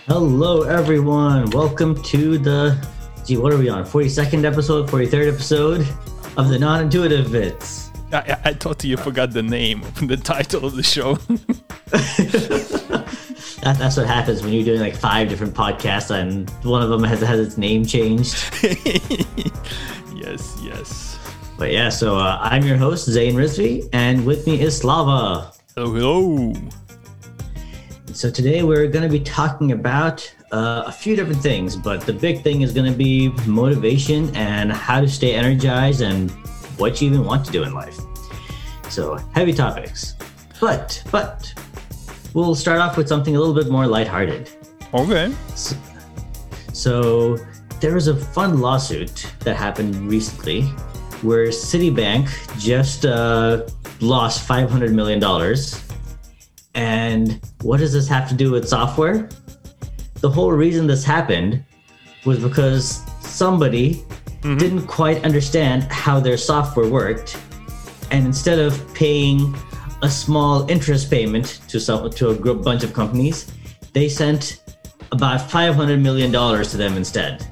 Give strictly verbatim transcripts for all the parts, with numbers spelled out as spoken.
Hello, everyone. Welcome to the, gee, what are we on? forty-second episode, forty-third episode of the Non-Intuitive Bits. I, I thought you forgot the name, the title of the show. that, that's what happens when you're doing like five different podcasts and one of them has, has its name changed. Yes, yes. But yeah, so uh, I'm your host, Zain Rizvi, and with me is Slava. Hello, hello. So today we're going to be talking about uh, a few different things, but the big thing is going to be motivation and how to stay energized and what you even want to do in life. So heavy topics, but but we'll start off with something a little bit more lighthearted. Okay. So, so there was a fun lawsuit that happened recently where Citibank just uh, lost five hundred million dollars. And what does this have to do with software? The whole reason this happened was because somebody mm-hmm. didn't quite understand how their software worked. And instead of paying a small interest payment to some to a group bunch of companies, they sent about five hundred million dollars to them instead.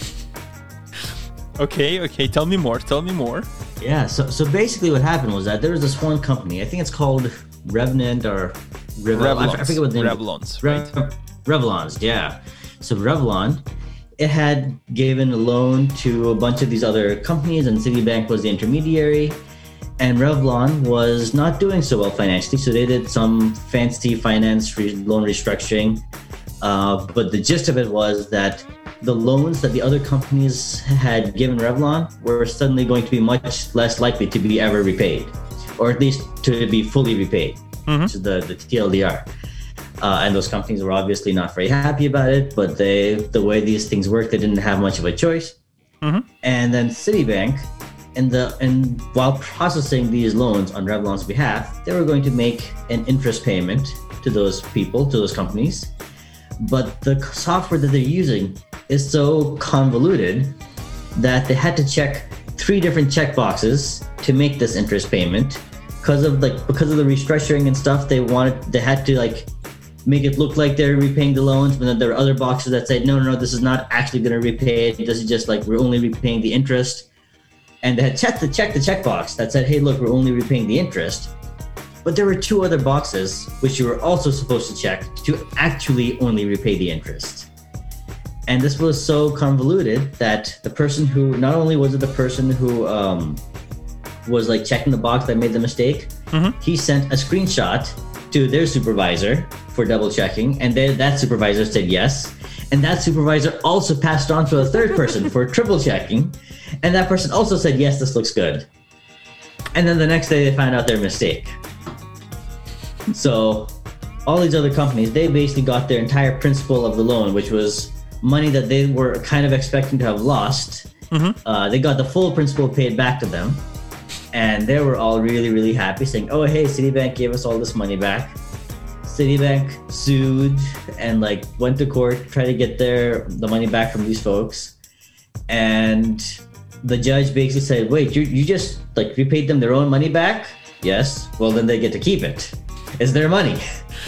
Okay, okay, tell me more, tell me more. Yeah, so so basically what happened was that there was this one company, I think it's called Revenant or Revel- Revlons. I forget what the name Revlons, Re- right? Revlons, yeah. So Revlon, it had given a loan to a bunch of these other companies, and Citibank was the intermediary. And Revlon was not doing so well financially, so they did some fancy finance re- loan restructuring. Uh, but the gist of it was that the loans that the other companies had given Revlon were suddenly going to be much less likely to be ever repaid, or at least to be fully repaid, mm-hmm. which is the, the T L D R. Uh, and those companies were obviously not very happy about it, but they, the way these things work, they didn't have much of a choice. Mm-hmm. And then Citibank, in the, and while processing these loans on Revlon's behalf, they were going to make an interest payment to those people, to those companies. But the software that they're using is so convoluted that they had to check three different checkboxes to make this interest payment. Because of like because of the restructuring and stuff, they wanted they had to like make it look like they're repaying the loans, but then there were other boxes that said no, no, no, this is not actually going to repay it. This is just like we're only repaying the interest. And they had checked the check the checkbox that said, hey, look, we're only repaying the interest. But there were two other boxes which you were also supposed to check to actually only repay the interest. And this was so convoluted that the person who, not only was it the person who um, was like checking the box that made the mistake, mm-hmm. he sent a screenshot to their supervisor for double checking, and they, that supervisor said yes. And that supervisor also passed on to a third person for triple checking, and that person also said, yes, this looks good. And then the next day they found out their mistake. So all these other companies, they basically got their entire principal of the loan, which was money that they were kind of expecting to have lost. Mm-hmm. Uh, they got the full principal paid back to them. And they were all really, really happy, saying, oh, hey, Citibank gave us all this money back. Citibank sued and like went to court, tried to get their the money back from these folks. And the judge basically said, wait, you, you just like repaid them their own money back? Yes. Well, then they get to keep it. It's their money.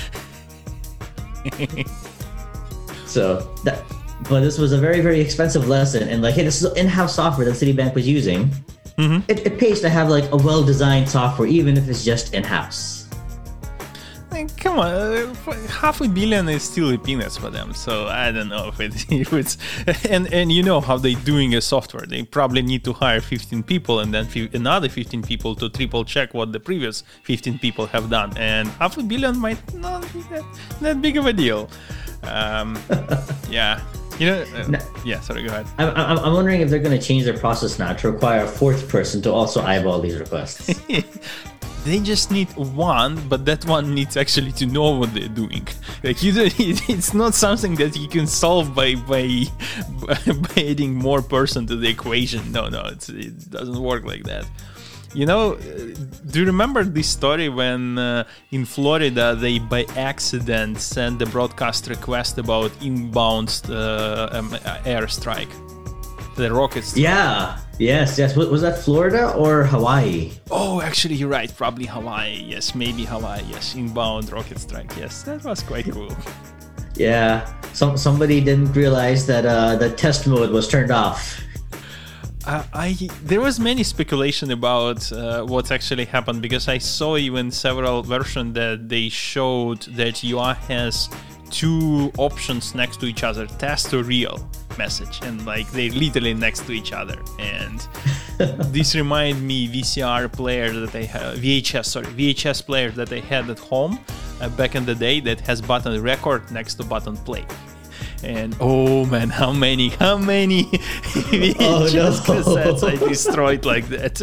So that, but this was a very, very expensive lesson. And like, hey, this is in-house software that Citibank was using. Mm-hmm. It, it pays to have like a well-designed software, even if it's just in-house. Like, come on, uh, half a billion is still peanuts for them. So I don't know if, it, if it's and and you know how they're doing a software. They probably need to hire fifteen people and then f- another fifteen people to triple check what the previous fifteen people have done. And half a billion might not be that, that big of a deal. Um, yeah. You know, uh, no, yeah, sorry, go ahead. I'm, I'm, I'm wondering if they're going to change their process now to require a fourth person to also eyeball these requests. They just need one, but that one needs actually to know what they're doing. Like you, don't, it's not something that you can solve by by, by adding more person to the equation. No, no, it's, it doesn't work like that. You know, do you remember this story when uh, in Florida they by accident sent the broadcast request about inbound uh, um, airstrike? The rockets. Yeah. Yes. Yes. Was that Florida or Hawaii? Oh, actually, you're right. Probably Hawaii. Yes, maybe Hawaii. Yes, inbound rocket strike. Yes, that was quite cool. Yeah, some somebody didn't realize that uh, the test mode was turned off. Uh, I there was many speculation about uh, what actually happened, because I saw even several versions that they showed that U I has two options next to each other, test or real message, and like they literally next to each other. And this reminded me V C R player that I have, V H S, sorry, V H S player that I had at home uh, back in the day that has button record next to button play. And oh man, how many, how many V H S oh, no. cassettes I destroyed like that.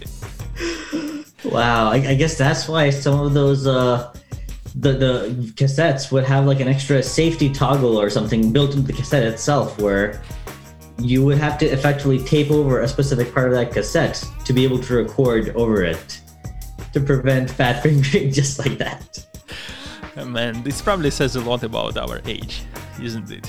Wow, I, I guess that's why some of those uh, the the cassettes would have like an extra safety toggle or something built into the cassette itself, where you would have to effectively tape over a specific part of that cassette to be able to record over it to prevent fat fingering just like that. Oh, man, this probably says a lot about our age, isn't it?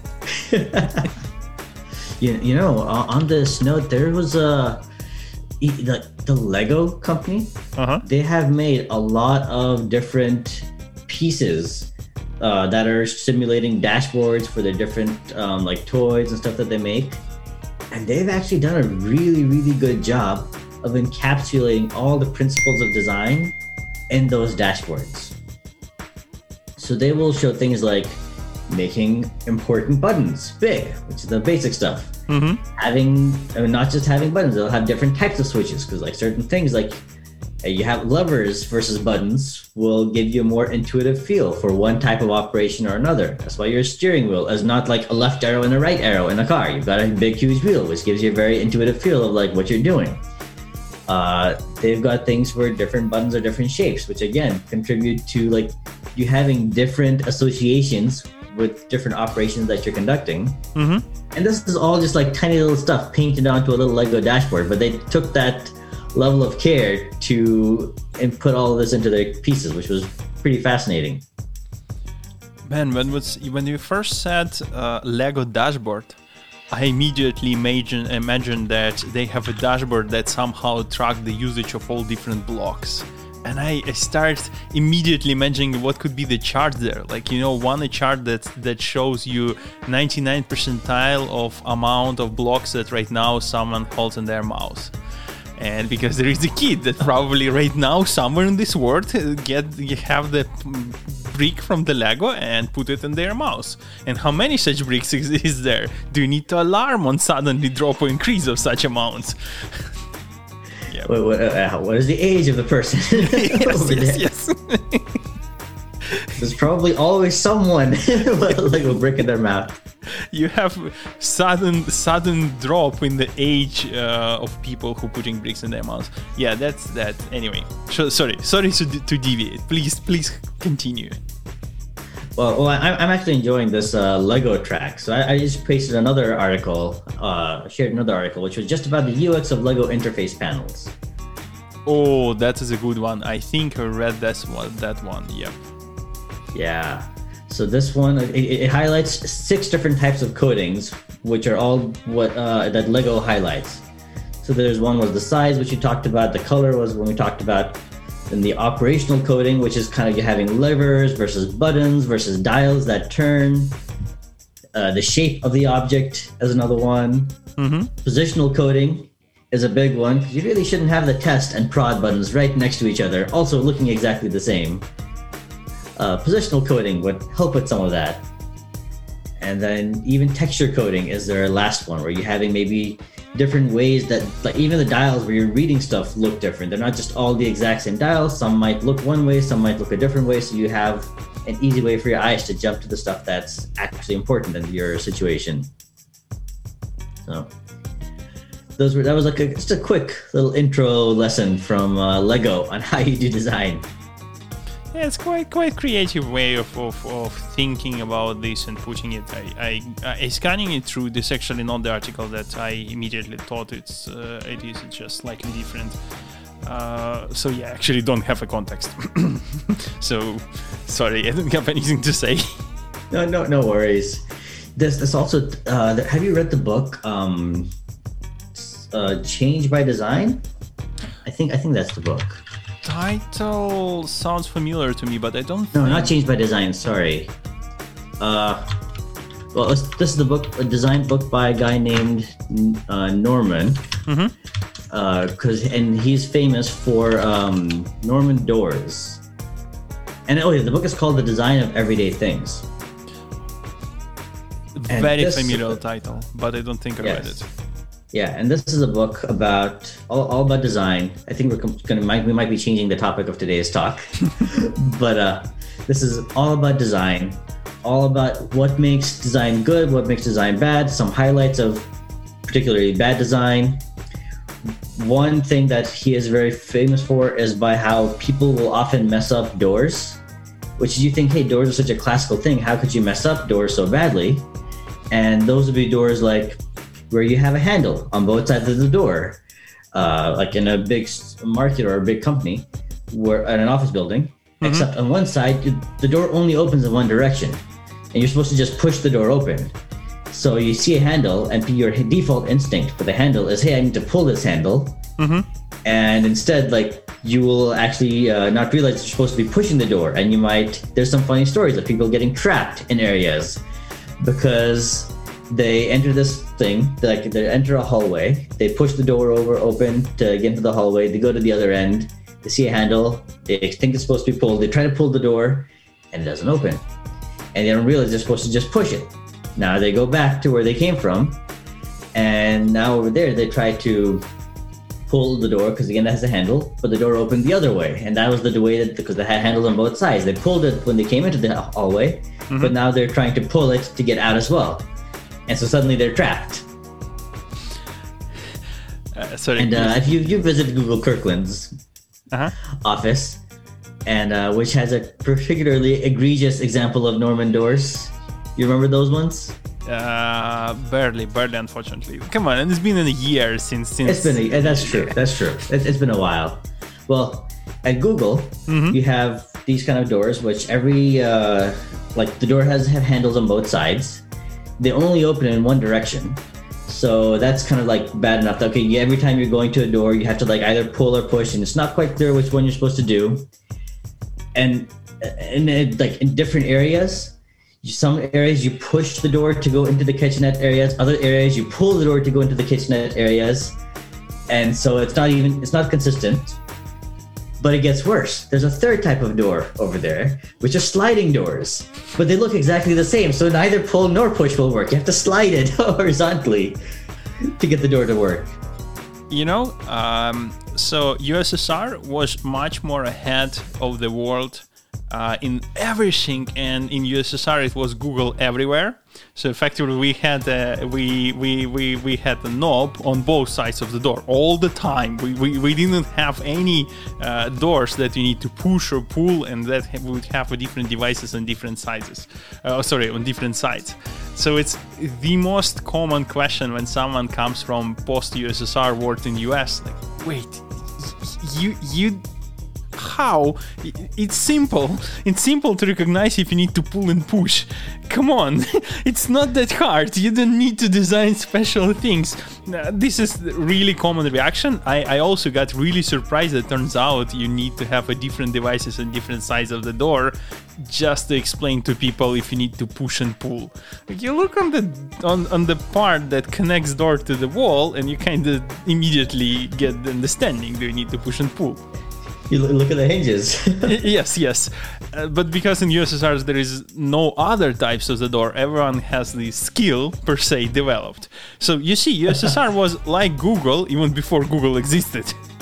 you, you know, on this note, there was a the, the Lego company. Uh-huh. They have made a lot of different pieces uh, that are simulating dashboards for their different um, like toys and stuff that they make, and they've actually done a really, really good job of encapsulating all the principles of design in those dashboards. So they will show things like making important buttons big, which is the basic stuff. Mm-hmm. Having, I mean, not just having buttons, they'll have different types of switches, because like certain things like uh, you have levers versus buttons will give you a more intuitive feel for one type of operation or another. That's why your steering wheel is not like a left arrow and a right arrow in a car. You've got a big, huge wheel, which gives you a very intuitive feel of like what you're doing. Uh, they've got things where different buttons are different shapes, which again contribute to like you having different associations with different operations that you're conducting. Mm-hmm. And this is all just like tiny little stuff painted onto a little Lego dashboard, but they took that level of care to and put all of this into their pieces, which was pretty fascinating. Man, when was when you first said uh, Lego dashboard, I immediately imagine imagine that they have a dashboard that somehow track the usage of all different blocks. And I, I start immediately imagining what could be the chart there. Like, you know, one a chart that that shows you ninety-nine percentile of amount of blocks that right now someone holds in their mouse. And because there is a kid that probably right now somewhere in this world get you have the brick from the Lego and put it in their mouse. And how many such bricks is, is there? Do you need to alarm on suddenly drop or increase of such amounts? Yeah. What, what, uh, what is the age of the person? yes, yes, yes. There's probably always someone with a Lego brick in their mouth. You have sudden sudden drop in the age uh, of people who putting bricks in their mouths. Yeah, that's that. Anyway, so, sorry, sorry to, to deviate. Please, please continue. Well, well I, I'm actually enjoying this uh, Lego track. So I, I just pasted another article, uh, shared another article, which was just about the U X of Lego interface panels. Oh, that is a good one. I think I read that one. That one. Yep. Yeah. So this one, it, it highlights six different types of coatings, which are all what uh, that Lego highlights. So there's one was the size, which you talked about. The color was when we talked about. Then the operational coding, which is kind of you having levers versus buttons versus dials that turn. Uh, the shape of the object is another one. Mm-hmm. Positional coding is a big one, because you really shouldn't have the test and prod buttons right next to each other, also looking exactly the same. Uh, positional coding would help with some of that. And then even texture coding is their last one, where you're having maybe different ways that, like even the dials where you're reading stuff look different. They're not just all the exact same dials. Some might look one way, some might look a different way. So you have an easy way for your eyes to jump to the stuff that's actually important in your situation. So those were that was like a, just a quick little intro lesson from uh, Lego on how you do design. Yeah, it's quite quite creative way of, of, of thinking about this and putting it. I, I, I scanning it through. This actually not the article that I immediately thought it's uh, it is just slightly different. Uh, so yeah, I actually don't have a context. So sorry, I don't have anything to say. No, no, no worries. This this also. Uh, have you read the book um, uh, Change by Design? I think I think that's the book. Title sounds familiar to me, but I don't. No, think... not Change by Design. Sorry. Uh, well, this, this is the book, a design book by a guy named uh, Norman. Mm-hmm. Uh, cause, and he's famous for um, Norman doors. And oh yeah, the book is called The Design of Everyday Things. And Very this, familiar title, but I don't think I yes. read it. Yeah, and this is a book about all, all about design. I think we're gonna might, we might be changing the topic of today's talk, but uh, this is all about design, all about what makes design good, what makes design bad, some highlights of particularly bad design. One thing that he is very famous for is by how people will often mess up doors, which you think, hey, doors are such a classical thing. How could you mess up doors so badly? And those would be doors like where you have a handle on both sides of the door, uh, like in a big market or a big company, where in an office building. Mm-hmm. Except on one side, the door only opens in one direction, and you're supposed to just push the door open. So you see a handle, and your default instinct for the handle is, hey, I need to pull this handle. Mm-hmm. And instead, like, you will actually uh, not realize you're supposed to be pushing the door, and you might. There's some funny stories of people getting trapped in areas because they enter this thing, like they enter a hallway, they push the door over open to get into the hallway, they go to the other end, they see a handle, they think it's supposed to be pulled, they try to pull the door, and it doesn't open. And they don't realize they're supposed to just push it. Now they go back to where they came from, and now over there they try to pull the door, because again it has a handle, but the door opened the other way, and that was the way that, because they had handles on both sides. They pulled it when they came into the hallway, mm-hmm. but now they're trying to pull it to get out as well. And so suddenly they're trapped. Uh, sorry. And uh, if you you visited Google Kirkland's uh-huh. office, and uh, which has a particularly egregious example of Norman doors. You remember those ones? Uh, barely, barely, unfortunately. Come on, and it's been a year since since. It's been a, that's true. That's true. It, it's been a while. Well, at Google, mm-hmm. you have these kind of doors, which every uh, like the door has have handles on both sides. They only open in one direction. So that's kind of like bad enough. Okay, yeah, every time you're going to a door, you have to like either pull or push, and it's not quite clear which one you're supposed to do. And and it, like in different areas, some areas you push the door to go into the kitchenette areas. Other areas you pull the door to go into the kitchenette areas. And so it's not even it's not consistent. But it gets worse. There's a third type of door over there, which are sliding doors. But they look exactly the same, so neither pull nor push will work. You have to slide it horizontally to get the door to work. You know, um, so U S S R was much more ahead of the world uh, in everything, and in U S S R it was Google everywhere. So effectively, we had a, we we we we had a knob on both sides of the door all the time. We we, we didn't have any uh, doors that you need to push or pull, and that we would have different devices on different sizes. Uh, sorry, on different sides. So it's the most common question when someone comes from post-U S S R world in U S. Like, wait, you you. How? It's simple. It's simple to recognize if you need to pull and push. Come on, it's not that hard. You don't need to design special things. Uh, this is really common reaction. I, I also got really surprised. It turns out you need to have a different devices and different sides of the door just to explain to people if you need to push and pull. Like you look on the on, on the part that connects door to the wall, and you kind of immediately get the understanding. Do you need to push and pull? You look at the hinges. yes, yes. Uh, but because in U S S R there is no other types of the door, everyone has the skill per se developed. So you see, U S S R was like Google even before Google existed.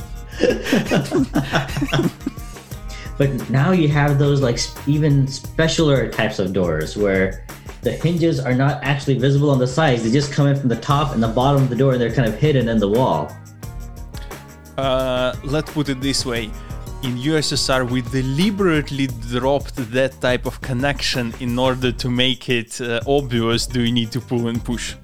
But now you have those like even specialer types of doors where the hinges are not actually visible on the sides. They just come in from the top and the bottom of the door, and they're kind of hidden in the wall. Uh, let's put it this way. In U S S R, we deliberately dropped that type of connection in order to make it uh, obvious do you need to pull and push.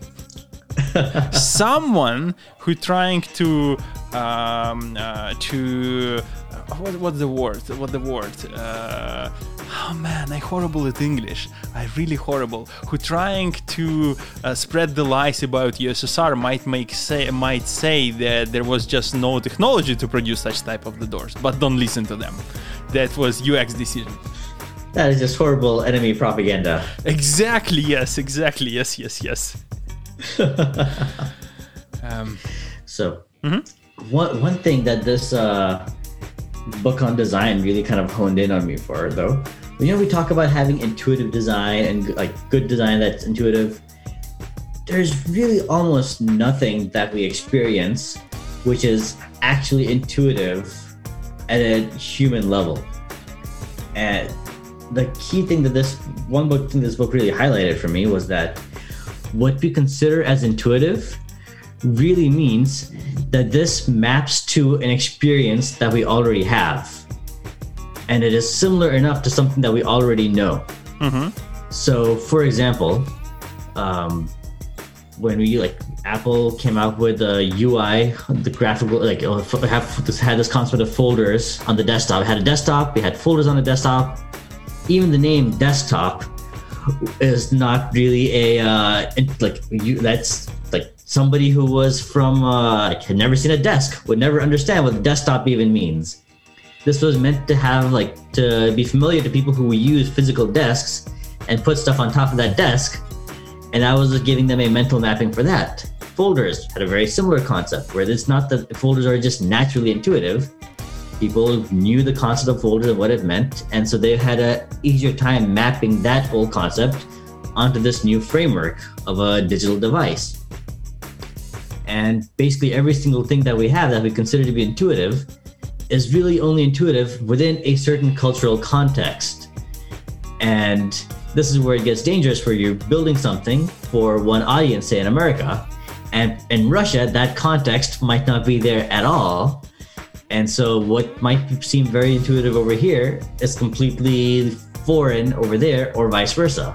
Someone who trying to um, uh, to uh, what what's the word? What the word? Uh, oh man, I'm horrible at English. I'm really horrible. Who trying to uh, spread the lies about U S S R might make say might say that there was just no technology to produce such type of the doors, but don't listen to them. That was U X decision. That is just horrible enemy propaganda. Exactly, yes, exactly, yes, yes, yes. um, so, mm-hmm. one, one thing that this uh, book on design really kind of honed in on me for, though, you know, we talk about having intuitive design and like good design that's intuitive. There's really almost nothing that we experience which is actually intuitive at a human level. And the key thing that this one book thing this book really highlighted for me was that what we consider as intuitive really means that this maps to an experience that we already have. And it is similar enough to something that we already know. Mm-hmm. So, for example, um, when we like Apple came out with the U I, the graphical, like have this had this concept of folders on the desktop. It had a desktop, we had folders on the desktop. Even the name desktop is not really a uh, like you. That's like somebody who was from uh, like, had never seen a desk would never understand what desktop even means. This was meant to have like to be familiar to people who use physical desks and put stuff on top of that desk. And I was just giving them a mental mapping for that. Folders had a very similar concept where it's not that folders are just naturally intuitive. People knew the concept of folders and what it meant. And so they had an easier time mapping that old concept onto this new framework of a digital device. And basically every single thing that we have that we consider to be intuitive is really only intuitive within a certain cultural context. And this is where it gets dangerous, where you're building something for one audience, say in America, and in Russia, that context might not be there at all. And so what might seem very intuitive over here is completely foreign over there, or vice versa.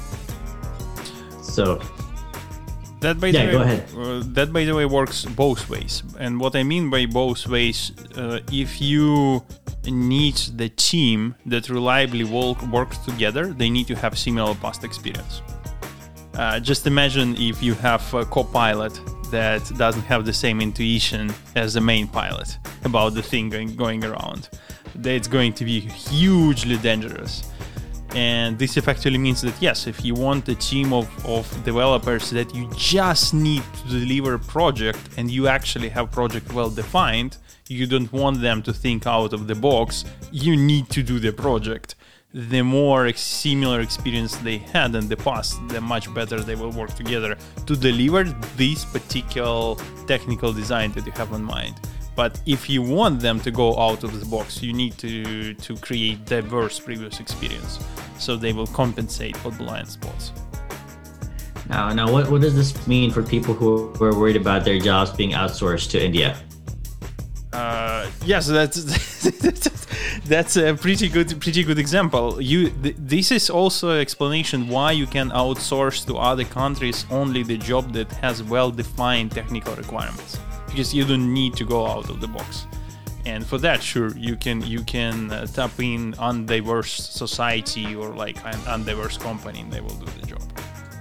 So that by yeah, the way, go ahead. Uh, that by the way works both ways. And what I mean by both ways, uh, if you need the team that reliably work, works together, they need to have similar past experience. Uh, just imagine if you have a co-pilot that doesn't have the same intuition as the main pilot about the thing going, going around. That's going to be hugely dangerous. And this effectively means that, yes, if you want a team of, of developers that you just need to deliver a project and you actually have project well defined, you don't want them to think out of the box, you need to do the project. The more similar experience they had in the past, the much better they will work together to deliver this particular technical design that you have in mind. But if you want them to go out of the box, you need to, to create diverse previous experience, so they will compensate for blind spots. Now, now what, what does this mean for people who are worried about their jobs being outsourced to India? Uh, yes, that's that's a pretty good pretty good example. You th- this is also an explanation why you can outsource to other countries only the job that has well-defined technical requirements, because you don't need to go out of the box. And for that, sure, you can you can uh, tap in undiverse society or like an undiverse company, and they will do the job.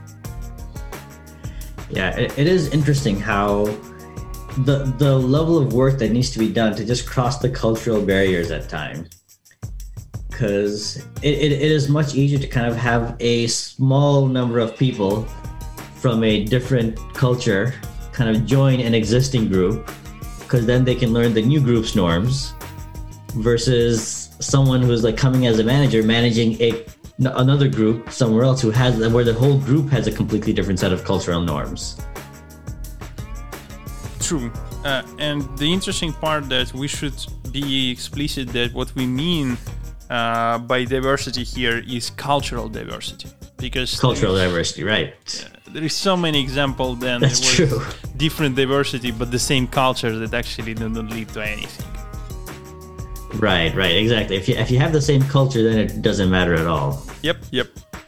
Yeah, it, it is interesting how the the level of work that needs to be done to just cross the cultural barriers at times. Because it, it, it is much easier to kind of have a small number of people from a different culture kind of join an existing group, because then they can learn the new group's norms, versus someone who's like coming as a manager managing a another group somewhere else who has where the whole group has a completely different set of cultural norms. True. Uh, and the interesting part that we should be explicit that what we mean uh, by diversity here is cultural diversity, because cultural diversity, right? Uh, there is so many examples then that's there true. Different diversity but the same culture that actually do not lead to anything. Right, right, exactly. If you if you have the same culture, then it doesn't matter at all. Yep, yep.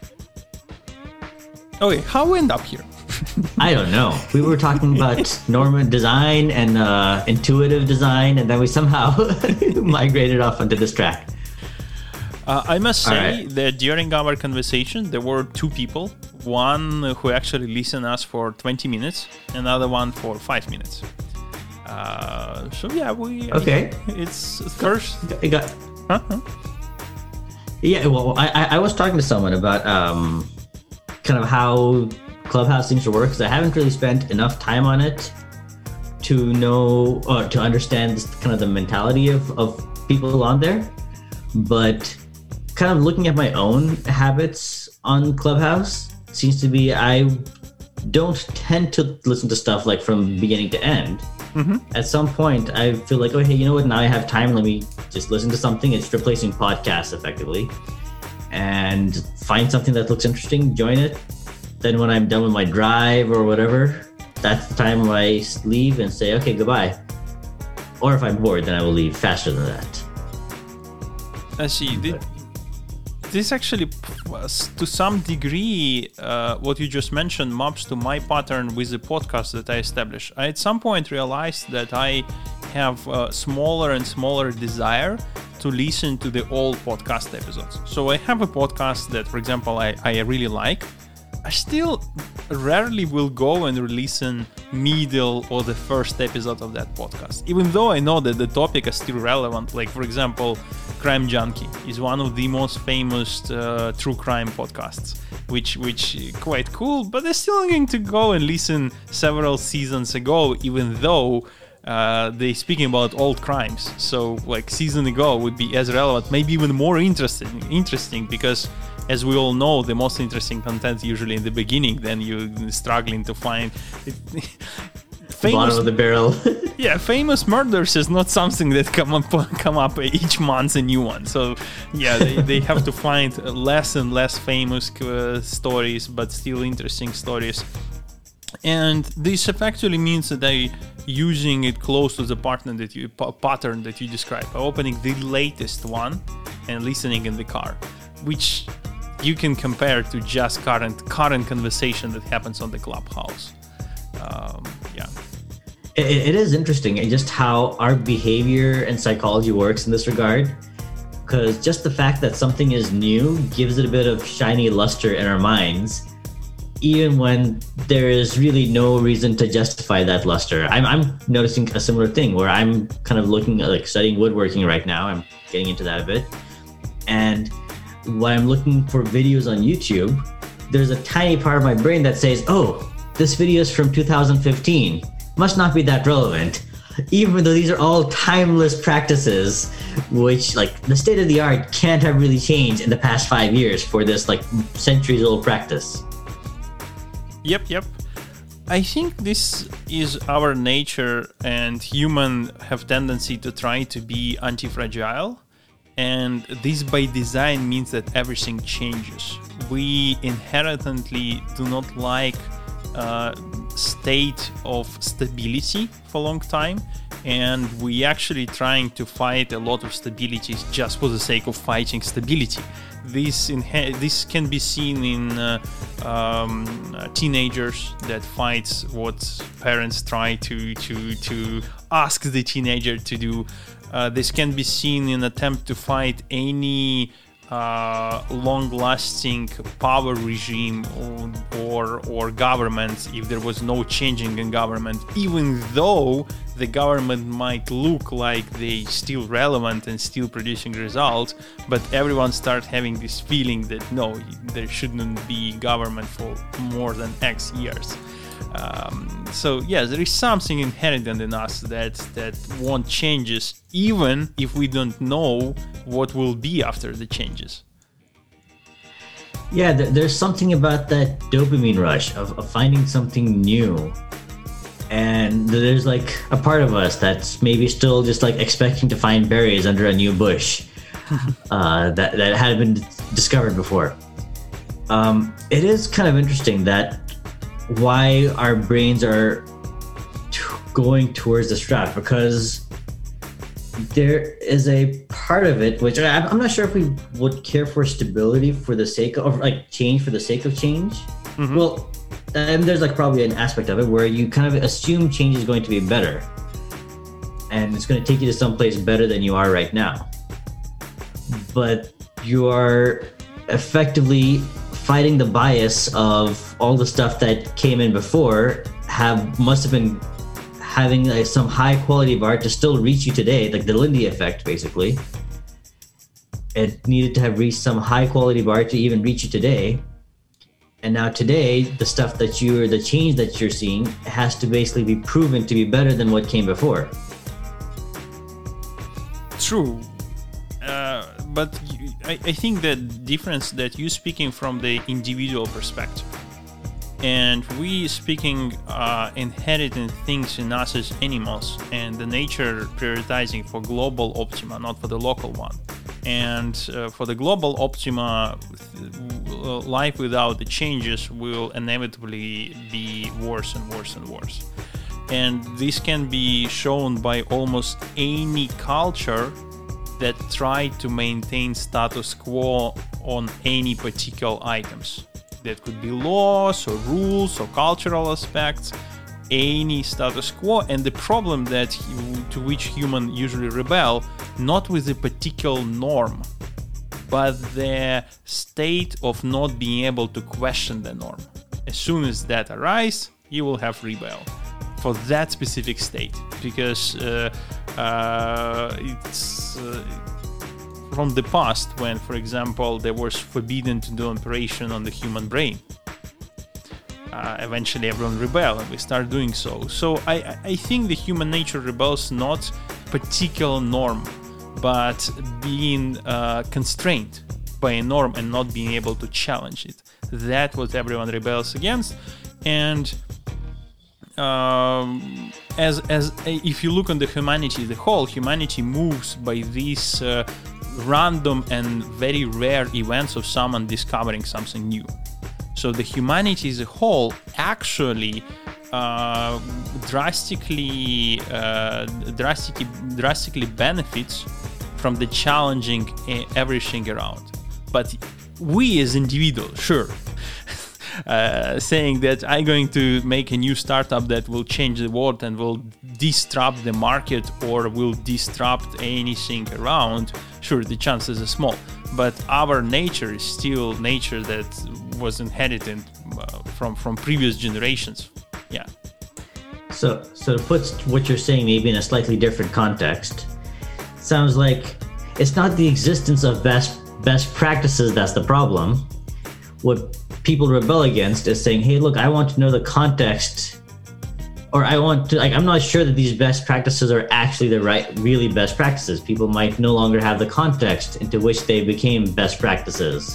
Okay, how we end up here? I don't know. We were talking about normal design and uh, intuitive design, and then we somehow migrated off onto this track. Uh, I must say right. that during our conversation, there were two people. One who actually listened us for twenty minutes, another one for five minutes. Uh, so yeah, we okay. It's first. It got. Huh? Yeah, well, I, I was talking to someone about um, kind of how Clubhouse seems to work, because I haven't really spent enough time on it to know or to understand this, kind of the mentality of, of people on there. But kind of looking at my own habits on Clubhouse seems to be I don't tend to listen to stuff like from beginning to end. Mm-hmm. At some point, I feel like, oh, hey, you know what? Now I have time. Let me just listen to something. It's replacing podcasts effectively, and find something that looks interesting, join it. Then when I'm done with my drive or whatever, that's the time I leave and say, okay, goodbye. Or if I'm bored, then I will leave faster than that. I see. This actually, to some degree, uh, what you just mentioned maps to my pattern with the podcast that I established. I at some point realized that I have a smaller and smaller desire to listen to the old podcast episodes. So I have a podcast that, for example, I, I really like. I still rarely will go and listen middle or the first episode of that podcast, even though I know that the topic is still relevant. Like, for example, Crime Junkie is one of the most famous uh, true crime podcasts, which which is quite cool, but I'm still going to go and listen several seasons ago, even though uh, they speaking about old crimes. So like season ago would be as relevant, maybe even more interesting, interesting because as we all know, the most interesting content usually in the beginning, then you're struggling to find it. Famous, bottom of the barrel. Yeah, famous murders is not something that come up come up each month a new one. So yeah, they, they have to find less and less famous uh, stories, but still interesting stories. And this effectively means that they using it close to the partner that you p- pattern that you described, by opening the latest one and listening in the car, which you can compare to just current current conversation that happens on the Clubhouse. Um, yeah. It, it is interesting just how our behavior and psychology works in this regard, because just the fact that something is new gives it a bit of shiny luster in our minds, even when there is really no reason to justify that luster. I'm, I'm noticing a similar thing where I'm kind of looking at like studying woodworking right now. I'm getting into that a bit. And when I'm looking for videos on YouTube, there's a tiny part of my brain that says, oh, this video is from two thousand fifteen. Must not be that relevant, even though these are all timeless practices, which like the state of the art can't have really changed in the past five years for this like centuries old practice. Yep, yep. I think this is our nature, and human have tendency to try to be anti-fragile. And this by design means that everything changes. We inherently do not like uh, state of stability for a long time, and we actually trying to fight a lot of stability just for the sake of fighting stability. This inhe- this can be seen in uh, um, uh, teenagers that fights what parents try to to to ask the teenager to do. Uh, this can be seen in attempt to fight any uh, long-lasting power regime or, or or government if there was no changing in government, even though the government might look like they still relevant and still producing results, but everyone start having this feeling that no, there shouldn't be government for more than X years. Um, so yeah, there is something inherent in us that that want changes, even if we don't know what will be after the changes. Yeah, there's something about that dopamine rush of, of finding something new. And there's like a part of us that's maybe still just like expecting to find berries under a new bush uh, that, that hadn't been discovered before. Um, it is kind of interesting that why our brains are t- going towards this route, because there is a part of it which I, I'm not sure if we would care for stability for the sake of, or like change for the sake of change. Mm-hmm. Well, and there's like probably an aspect of it where you kind of assume change is going to be better, and it's going to take you to someplace better than you are right now. But you are effectively fighting the bias of all the stuff that came in before have must have been having like some high quality of art to still reach you today, like the Lindy effect, basically. it needed to have reached some high quality bar to even reach you today. And now today, the stuff that you're, the change that you're seeing has to basically be proven to be better than what came before. True. Uh, but you, I, I think the difference that you speaking from the individual perspective, and we speaking uh, inheriting things in us as animals, and the nature prioritizing for global optima, not for the local one. And uh, for the global optima, life without the changes will inevitably be worse and worse and worse. And this can be shown by almost any culture that try to maintain status quo on any particular items. That could be laws or rules or cultural aspects, any status quo. And the problem that to which humans usually rebel, not with a particular norm, but the state of not being able to question the norm. As soon as that arises, you will have rebel for that specific state, because uh, uh, it's uh, from the past when, for example, there was forbidden to do operation on the human brain. Uh, eventually everyone rebelled and we start doing so. So I, I think the human nature rebels not particular norm, but being uh, constrained by a norm and not being able to challenge it. That's what everyone rebels against. And um, as as if you look on the humanity as a whole, humanity moves by these uh, random and very rare events of someone discovering something new. So the humanity as a whole actually uh, drastically, uh, drastically, drastically benefits from the challenging everything around. But we as individuals, sure, uh, saying that I'm going to make a new startup that will change the world and will disrupt the market or will disrupt anything around, sure, the chances are small. But our nature is still nature that was inherited uh, from, from previous generations. Yeah. So, so to put what you're saying maybe in a slightly different context, sounds like it's not the existence of best best practices that's the problem. What people rebel against is saying, hey, look, I want to know the context, or I want to, like, I'm not sure that these best practices are actually the right, really best practices. People might no longer have the context into which they became best practices.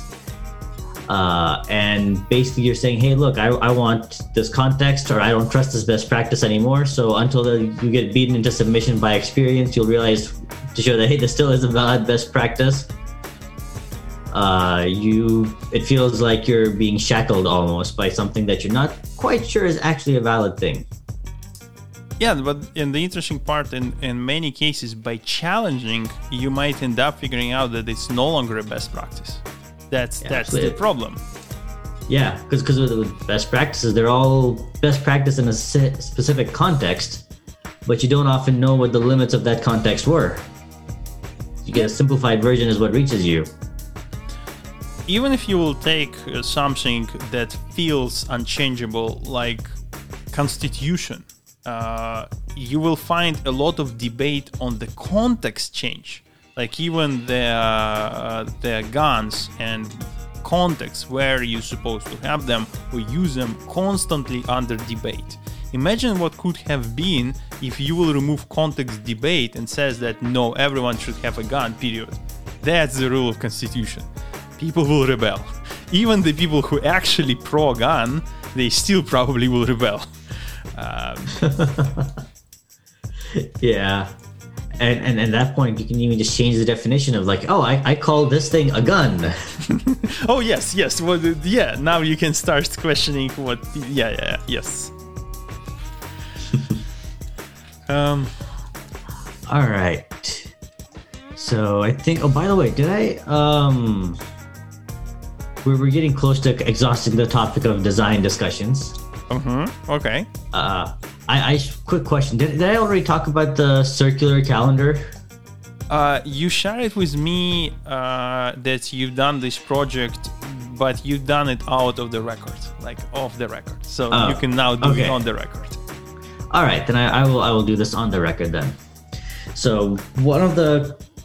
Uh, and basically you're saying, hey, look, I, I want this context, or I don't trust this best practice anymore. So until the, you get beaten into submission by experience, you'll realize to show that, hey, this still is a valid best practice. Uh, you, it feels like you're being shackled almost by something that you're not quite sure is actually a valid thing. Yeah, but in the interesting part, in, in many cases, by challenging, you might end up figuring out that it's no longer a best practice. That's yeah, that's the problem. Yeah, because because with best practices, they're all best practice in a specific context, but you don't often know what the limits of that context were. You get a simplified version is what reaches you. Even if you will take uh, something that feels unchangeable, like Constitution, uh, you will find a lot of debate on the context change. Like even the uh, the guns and context where you're supposed to have them or use them constantly under debate. Imagine what could have been if you will remove context debate and says that no, everyone should have a gun, period. That's the rule of Constitution. People will rebel. Even the people who actually pro-gun, they still probably will rebel. Um, yeah. And, and at that point, you can even just change the definition of like, oh, I, I call this thing a gun. Oh, yes, yes. Well, yeah, now you can start questioning what... Yeah, yeah, yes. um. All right. So I think... Oh, by the way, did I... um? We're, we're getting close to exhausting the topic of design discussions. Mm-hmm. Okay. Uh, I, I quick question. Did, did I already talk about the circular calendar? Uh, you shared it with me uh, that you've done this project, but you've done it out of the record, like off the record. So oh, you can now do okay. it on the record. All right, then I, I will. I will do this on the record then. So one of the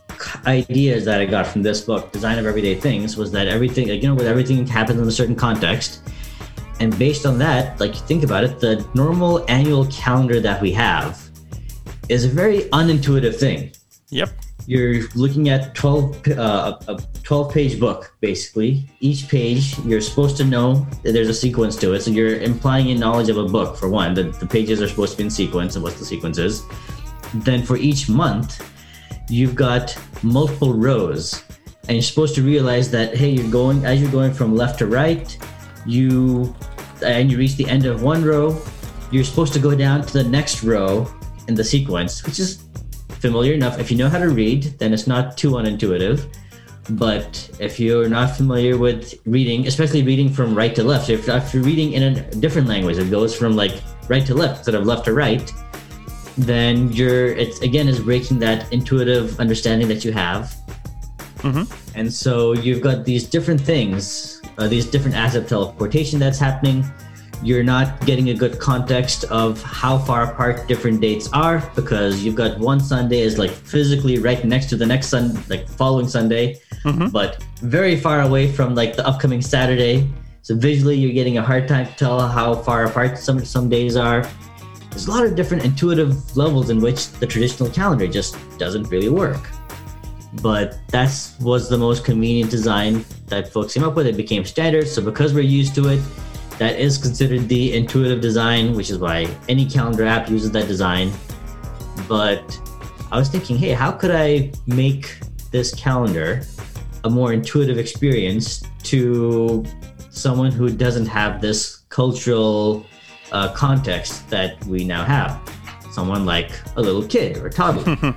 ideas that I got from this book, Design of Everyday Things, was that everything, like, you know, with everything happens in a certain context. And based on that, like, think about it, the normal annual calendar that we have is a very unintuitive thing. Yep. You're looking at twelve, uh, a twelve-page book, basically. Each page, you're supposed to know that there's a sequence to it. So you're implying a knowledge of a book, for one. The, the pages are supposed to be in sequence and what the sequence is. Then for each month, you've got multiple rows. And you're supposed to realize that, hey, you're going, as you're going from left to right, you, and you reach the end of one row, you're supposed to go down to the next row in the sequence, which is familiar enough. If you know how to read, then it's not too unintuitive. But if you're not familiar with reading, especially reading from right to left, if, if you're reading in a different language, it goes from like right to left instead of left to right, then you're, it's again is breaking that intuitive understanding that you have. Mm-hmm. And so you've got these different things, uh, these different aspects of teleportation that's happening. You're not getting a good context of how far apart different dates are, because you've got one Sunday is like physically right next to the next Sun, like following Sunday, mm-hmm. but very far away from like the upcoming Saturday. So visually, you're getting a hard time to tell how far apart some some days are. There's a lot of different intuitive levels in which the traditional calendar just doesn't really work. But that was the most convenient design that folks came up with. It became standard. So because we're used to it, that is considered the intuitive design, which is why any calendar app uses that design. But I was thinking, hey, how could I make this calendar a more intuitive experience to someone who doesn't have this cultural uh, context that we now have? Someone like a little kid or a toddler.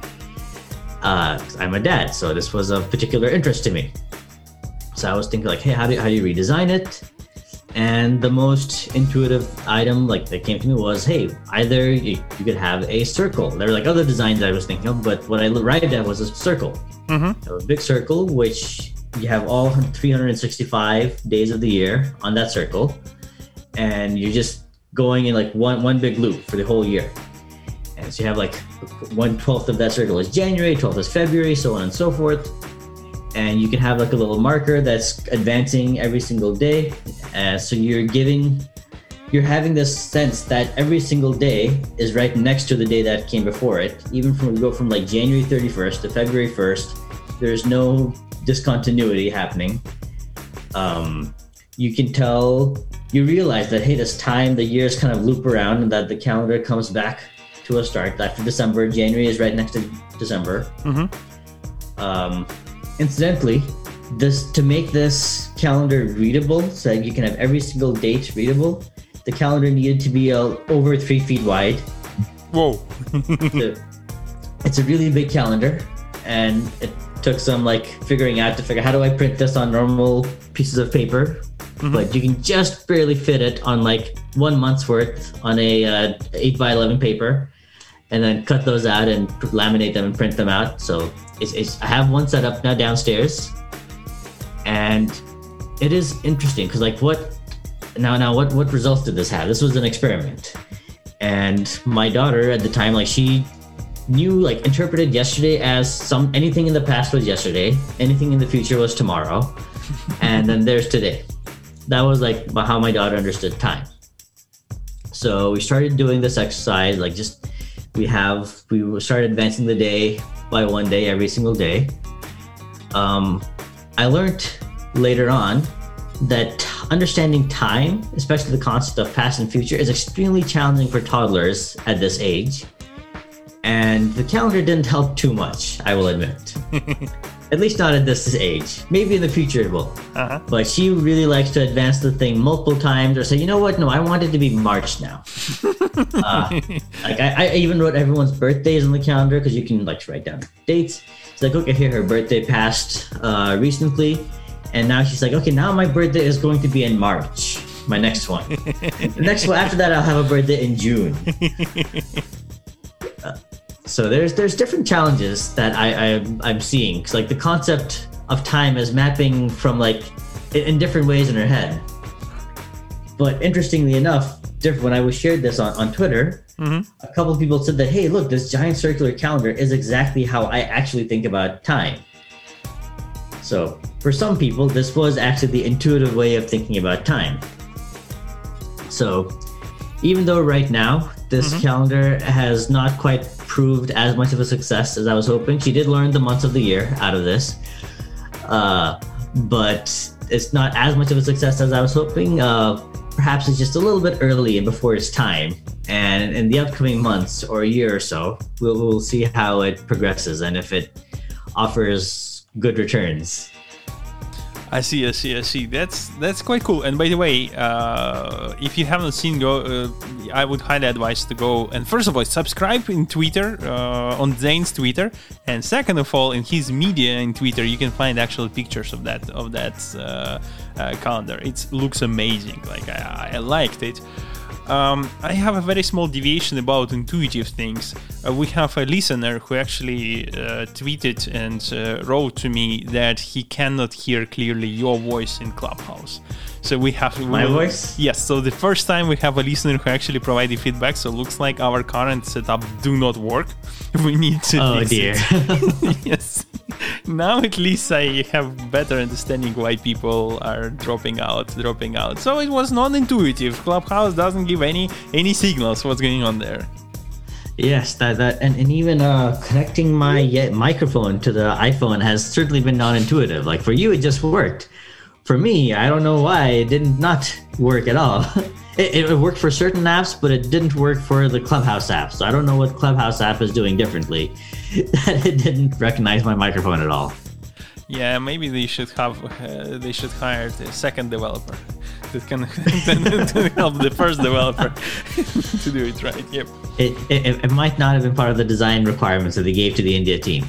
uh, I'm a dad, so this was of particular interest to me. So I was thinking like, hey, how do, how do you redesign it? And the most intuitive item like that came to me was, hey, either you, you could have a circle. There were like other designs that I was thinking of, but what I arrived at was a circle. Mm-hmm. So a big circle, which you have all three hundred sixty-five days of the year on that circle. And you're just going in like one, one big loop for the whole year. And so you have like one twelfth of that circle is January, twelfth is February, so on and so forth. And you can have like a little marker that's advancing every single day. Uh, so you're giving, you're having this sense that every single day is right next to the day that came before it. Even from we go from like January thirty-first to February first, there's no discontinuity happening. Um, you can tell, you realize that, hey, this time, the years kind of loop around and that the calendar comes back to a start. After December, January is right next to December. Mm-hmm. Um, Incidentally, this to make this calendar readable, so that you can have every single date readable, the calendar needed to be uh, over three feet wide. Whoa! So it's a really big calendar, and it took some like figuring out to figure how do I print this on normal pieces of paper, mm-hmm. but you can just barely fit it on like one month's worth on a uh, eight by eleven paper. And then cut those out and laminate them and print them out. So it's, it's I have one set up now downstairs, and it is interesting because like what now now what what results did this have? This was an experiment, and my daughter at the time, like she knew like interpreted yesterday as some anything in the past was yesterday, anything in the future was tomorrow, and then there's today. That was like how my daughter understood time. So we started doing this exercise, like just. We have, we started advancing the day by one day every single day. Um, I learned later on that understanding time, especially the concept of past and future, is extremely challenging for toddlers at this age. And the calendar didn't help too much, I will admit. At least not at this age. Maybe in the future it will. Uh-huh. But she really likes to advance the thing multiple times or say, you know what? No, I want it to be March now. uh, like I, I even wrote everyone's birthdays on the calendar because you can like write down dates. It's like, okay, here her birthday passed uh, recently. And now she's like, okay, now my birthday is going to be in March. My next one. The next one after that, I'll have a birthday in June. Uh, So there's there's different challenges that I, I I'm seeing, because like the concept of time is mapping from like in, in different ways in her head. But interestingly enough, diff- when I was shared this on, on Twitter, mm-hmm. a couple of people said that, hey, look, this giant circular calendar is exactly how I actually think about time. So for some people, this was actually the intuitive way of thinking about time. So even though right now this mm-hmm. calendar has not quite proved as much of a success as I was hoping, she did learn the months of the year out of this. Uh, but it's not as much of a success as I was hoping. Uh, perhaps it's just a little bit early and before its time. And in the upcoming months or a year or so, we'll, we'll see how it progresses and if it offers good returns. I see, I see, I see. That's that's quite cool. And by the way, uh, if you haven't seen, go. Uh, I would highly advise to go and first of all subscribe in Twitter uh, on Zane's Twitter, and second of all in his media in Twitter, you can find actual pictures of that of that uh, uh, calendar. It looks amazing. Like I, I liked it. Um, I have a very small deviation about intuitive things. Uh, we have a listener who actually uh, tweeted and uh, wrote to me that he cannot hear clearly your voice in Clubhouse. So we have my we'll, voice. Yes. So the first time we have a listener who actually provided feedback. So it looks like our current setup do not work. We need to. Oh fix dear. It. Yes. Now at least I have better understanding why people are dropping out, dropping out. So it was non-intuitive. Clubhouse doesn't give any any signals what's going on there. Yes, that that and, and even uh, connecting my yet microphone to the iPhone has certainly been non-intuitive. Like for you, it just worked. For me, I don't know why it did not work at all. It, it worked for certain apps, but it didn't work for the Clubhouse app. So I don't know what Clubhouse app is doing differently. It didn't recognize my microphone at all. Yeah, maybe they should have uh, they should hire a second developer that can to help the first developer to do it right. Yep. It, it it might not have been part of the design requirements that they gave to the India team.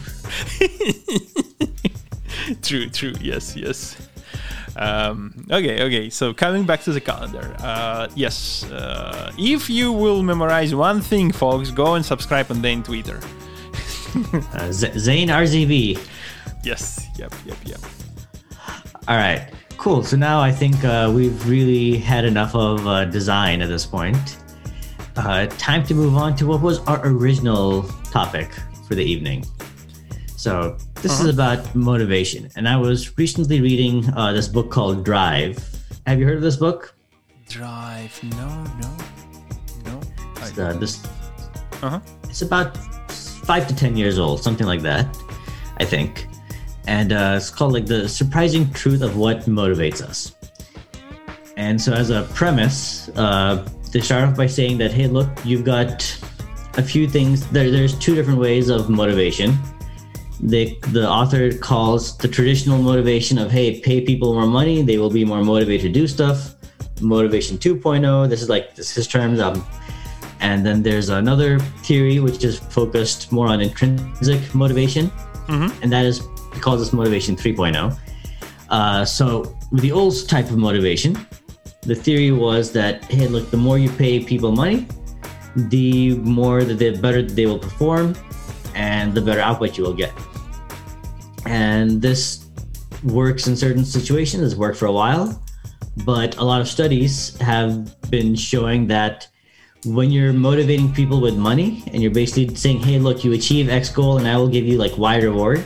True. True. Yes. Yes. Um, okay, okay. So coming back to the calendar, uh, yes. Uh, if you will memorize one thing, folks, go and subscribe on Zane Twitter. uh, Z- Zane R Z V. Yes. Yep. Yep. Yep. All right. Cool. So now I think uh, we've really had enough of uh, design at this point. Uh, time to move on to what was our original topic for the evening. So this uh-huh. is about motivation, and I was recently reading uh, this book called Drive. Have you heard of this book? Drive? No, no, no. It's, uh, this. Uh-huh. It's about five to ten years old, something like that, I think. And uh, it's called like The Surprising Truth of What Motivates Us. And so as a premise, uh, they start off by saying that, hey, look, you've got a few things. There, there's two different ways of motivation. They, the author calls the traditional motivation of, hey, pay people more money, they will be more motivated to do stuff. Motivation two point oh, this is like this his terms. Um, and then there's another theory which is focused more on intrinsic motivation, mm-hmm. and that is, he calls this motivation three point oh. Uh, so with the old type of motivation, the theory was that, hey, look, the more you pay people money, the more that the better they will perform, and the better output you will get. And this works in certain situations. It's worked for a while, but a lot of studies have been showing that when you're motivating people with money and you're basically saying, hey, look, you achieve X goal and I will give you like Y reward,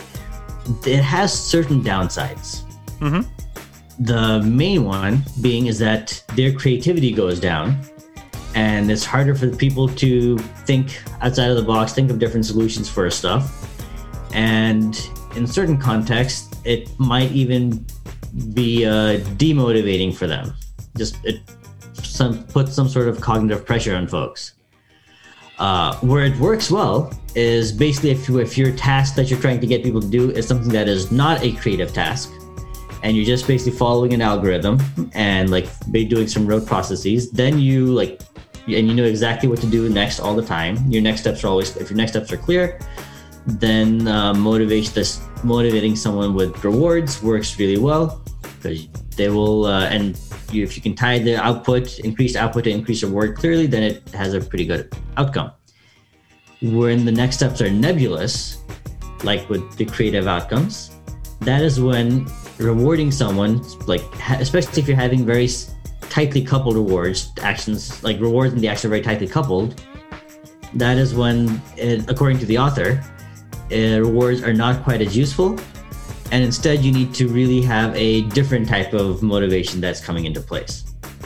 it has certain downsides. Mm-hmm. The main one being is that their creativity goes down, and it's harder for the people to think outside of the box, think of different solutions for stuff. And in certain contexts, it might even be uh, demotivating for them. Just it some put some sort of cognitive pressure on folks. Uh, where it works well is basically if, you, if your task that you're trying to get people to do is something that is not a creative task, and you're just basically following an algorithm and like doing some rote processes, then you like, and you know exactly what to do next all the time. Your next steps are always, if your next steps are clear, then uh, motivation, this motivating someone with rewards works really well, because they will, uh, and you, if you can tie the output, increased output to increased reward clearly, then it has a pretty good outcome. When the next steps are nebulous, like with the creative outcomes, that is when rewarding someone, like especially if you're having very tightly coupled rewards, actions like rewards and the action are very tightly coupled, that is when, it, according to the author, uh, rewards are not quite as useful, And instead, you need to really have a different type of motivation that's coming into place.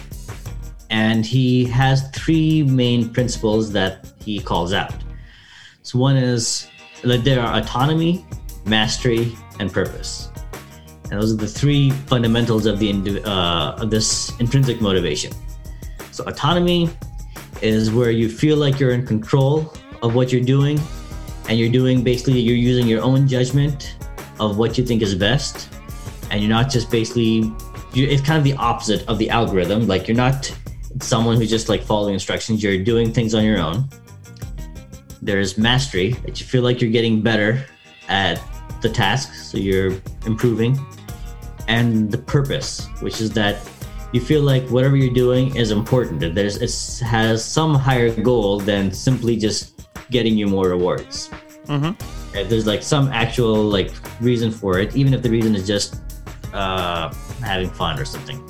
And he has three main principles that he calls out. So one is that there are autonomy, mastery, and purpose. And those are the three fundamentals of the uh, of this intrinsic motivation. So autonomy is where you feel like you're in control of what you're doing, and you're doing basically you're using your own judgment of what you think is best, and you're not just basically you it's kind of the opposite of the algorithm. Like you're not someone who's just like following instructions, you're doing things on your own. There's mastery, that you feel like you're getting better at the task, so you're improving. And the purpose, which is that you feel like whatever you're doing is important, that there's it has some higher goal than simply just getting you more rewards. Mm-hmm. And there's like some actual like reason for it, even if the reason is just uh, having fun or something.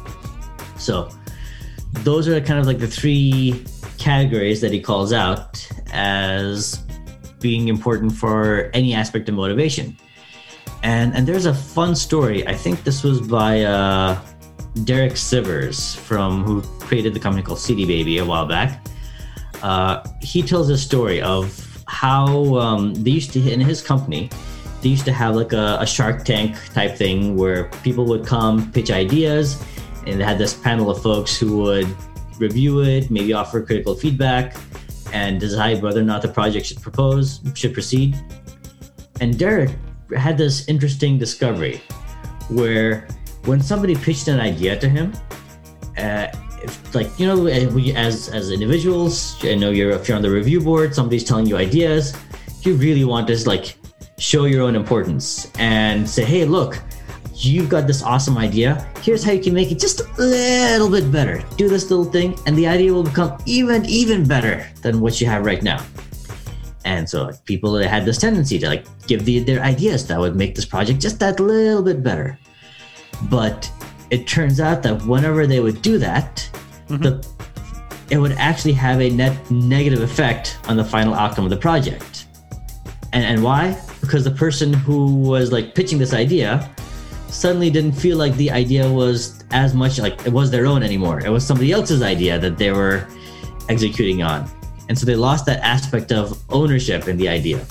So those are kind of like the three categories that he calls out as being important for any aspect of motivation. And and there's a fun story. I think this was by uh, Derek Sivers, from who created the company called C D Baby a while back. Uh, he tells a story of how um, they used to, in his company, they used to have like a, a Shark Tank type thing where people would come pitch ideas, and they had this panel of folks who would review it, maybe offer critical feedback, and decide whether or not the project should propose, should proceed. And Derek had this interesting discovery where when somebody pitched an idea to him, uh, if, like, you know, we as as individuals, I know you're, if you're on the review board, somebody's telling you ideas, you really want to like show your own importance and say, hey, look, you've got this awesome idea. Here's how you can make it just a little bit better. Do this little thing, and the idea will become even, even better than what you have right now. And so like, people that had this tendency to like give the, their ideas that would make this project just that little bit better. But it turns out that whenever they would do that, mm-hmm. the, it would actually have a net negative effect on the final outcome of the project. And, and why? Because the person who was like pitching this idea suddenly didn't feel like the idea was as much like it was their own anymore. It was somebody else's idea that they were executing on. And so they lost that aspect of ownership in the idea.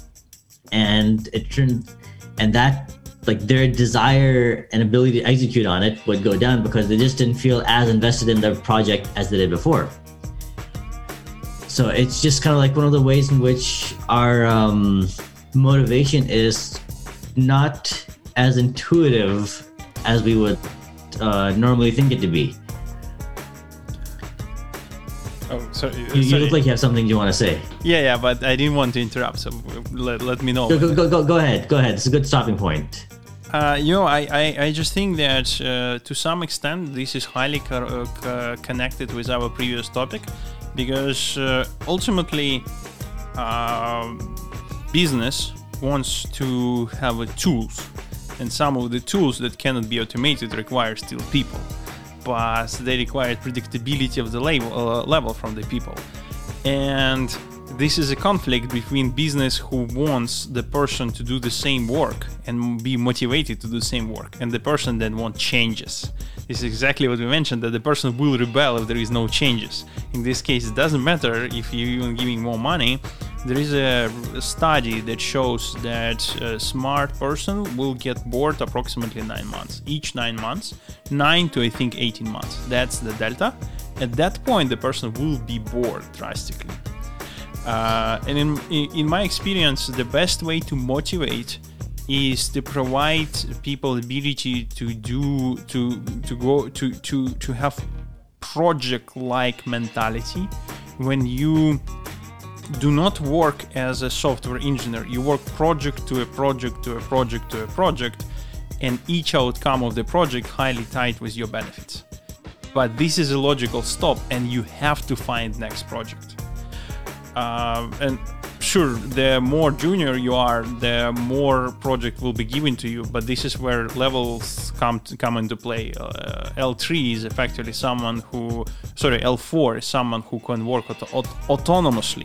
And it turned, and that, like their desire and ability to execute on it would go down because they just didn't feel as invested in the project as they did before. So it's just kind of like one of the ways in which our um, motivation is not as intuitive as we would uh, normally think it to be. Oh, sorry. You, you sorry. look like you have something you want to say. Yeah, yeah, but I didn't want to interrupt, so let, let me know. Go, go, go, go, go ahead. Go ahead. It's a good stopping point. Uh, you know, I, I, I just think that uh, to some extent this is highly co- co- connected with our previous topic, because uh, ultimately uh, business wants to have uh, tools, and some of the tools that cannot be automated require still people, but they require predictability of the level, uh, level from the people. And this is a conflict between business who wants the person to do the same work and be motivated to do the same work, and the person that wants changes. This is exactly what we mentioned, that the person will rebel if there is no changes. In this case, it doesn't matter if you're even giving more money. There is a study that shows that a smart person will get bored approximately nine months. Each nine months, nine to I think eighteen months. That's the delta. At that point, the person will be bored drastically. Uh, and in, in my experience, the best way to motivate is to provide people ability to do to to go to to to have project-like mentality. When you do not work as a software engineer, you work project to a project to a project to a project, and each outcome of the project highly tied with your benefits. But this is a logical stop, and you have to find next project. Uh, and sure, the more junior you are, the more project will be given to you, but this is where levels come to, come into play. Uh, L three is effectively someone who, sorry, L four is someone who can work auto- aut- autonomously,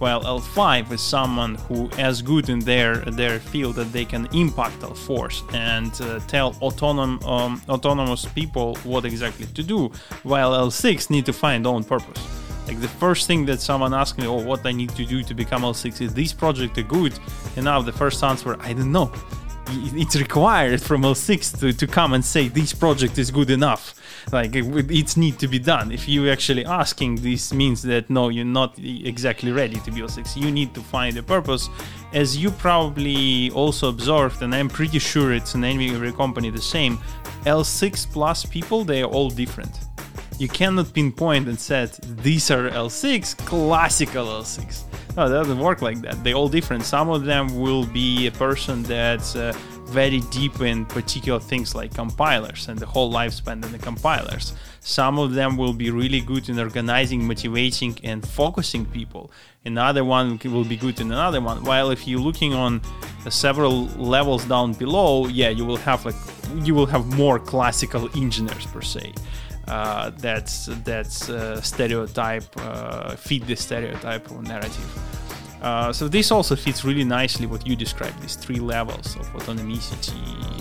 while L five is someone who is good in their their field that they can impact L fours and uh, tell autonom, um, autonomous people what exactly to do, while L six need to find own purpose. Like the first thing that someone asks me, oh, what I need to do to become L six is this project are good, and now the first answer, I don't know. It's required from L six to, to come and say this project is good enough. Like it, it's need to be done. If you actually asking, this means that no, you're not exactly ready to be L six. You need to find a purpose. As you probably also observed, and I'm pretty sure it's in every company the same, L six plus people, they are all different. You cannot pinpoint and said these are L six, classical L six. No, that doesn't work like that. They're all different. Some of them will be a person that's uh, very deep in particular things like compilers and the whole lifespan in the compilers. Some of them will be really good in organizing, motivating, and focusing people. Another one will be good in another one. While if you're looking on uh, several levels down below, yeah, you will have like you will have more classical engineers per se. Uh, that's that's uh, stereotype, uh, fit the stereotype or narrative. Uh, so this also fits really nicely what you described, these three levels of autonomicity,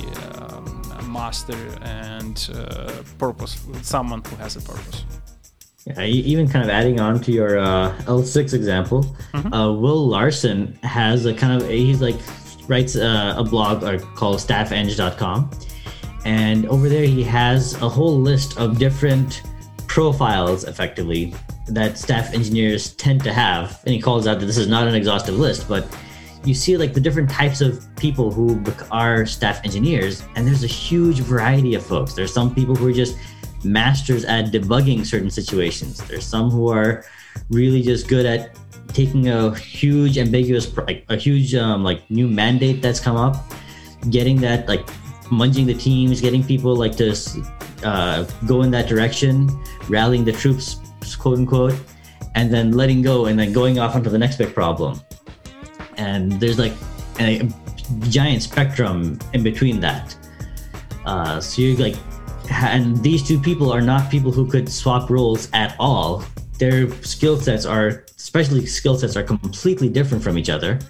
um, master, and uh, purpose, someone who has a purpose. Yeah, even kind of adding on to your uh, L six example, mm-hmm. uh, Will Larson has a kind of, he's like, writes a, a blog called staff eng dot com. And over there, he has a whole list of different profiles, effectively, that staff engineers tend to have. And he calls out that this is not an exhaustive list, but you see like the different types of people who are staff engineers, and there's a huge variety of folks. There's some people who are just masters at debugging certain situations. There's some who are really just good at taking a huge ambiguous, like a huge um, like new mandate that's come up, getting that like munging the teams, getting people like to uh, go in that direction, rallying the troops, quote unquote, and then letting go and then going off onto the next big problem. And there's like a giant spectrum in between that. Uh, so you like, and these two people are not people who could swap roles at all. Their skill sets are, especially skill sets, are completely different from each other,